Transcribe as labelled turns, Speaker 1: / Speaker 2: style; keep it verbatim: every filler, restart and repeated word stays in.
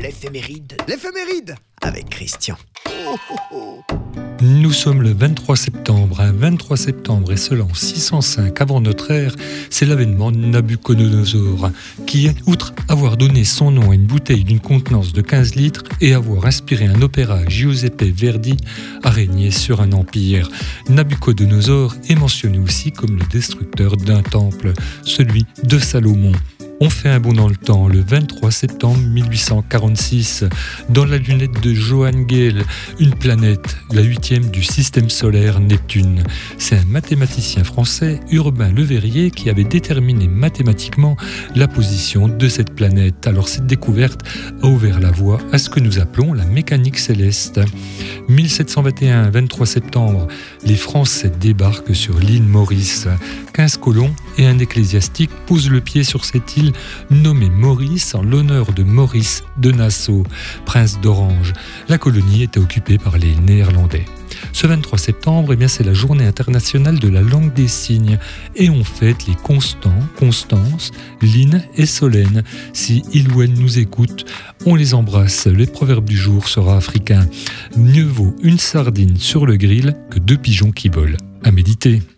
Speaker 1: l'éphéméride. L'éphéméride avec Christian. Oh, oh, oh.
Speaker 2: Nous sommes le vingt-trois septembre. Un vingt-trois septembre, et cela en six cent cinq avant notre ère, c'est l'avènement de Nabucodonosor, qui, outre avoir donné son nom à une bouteille d'une contenance de quinze litres et avoir inspiré un opéra à Giuseppe Verdi, a régné sur un empire. Nabucodonosor est mentionné aussi comme le destructeur d'un temple, celui de Salomon. On fait un bond dans le temps, le vingt-trois septembre mille huit cent quarante-six, dans la lunette de Johann Galle, une planète, la huitième du système solaire, Neptune. C'est un mathématicien français, Urbain Le Verrier, qui avait déterminé mathématiquement la position de cette planète. Alors cette découverte a ouvert la voie à ce que nous appelons la mécanique céleste. mille sept cent vingt et un, vingt-trois septembre, les Français débarquent sur l'île Maurice. quinze colons et un ecclésiastique posent le pied sur cette île nommée Maurice en l'honneur de Maurice de Nassau, prince d'Orange. La colonie était occupée par les Néerlandais. Ce vingt-trois septembre, eh bien, c'est la journée internationale de la langue des signes et on fête les Constant, Constance, Lynn et Solène. Si ils ou elles nous écoutent, on les embrasse. Le proverbe du jour sera africain. Mieux vaut une sardine sur le grill que deux pigeons qui volent. À méditer.